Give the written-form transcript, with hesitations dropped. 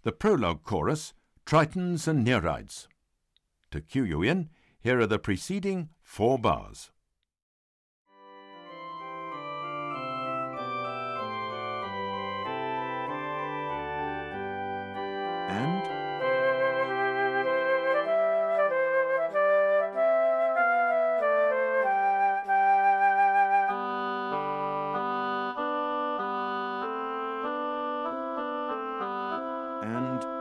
The prologue chorus, Tritons and Nereids. To cue you in, here are the preceding 4 bars. And and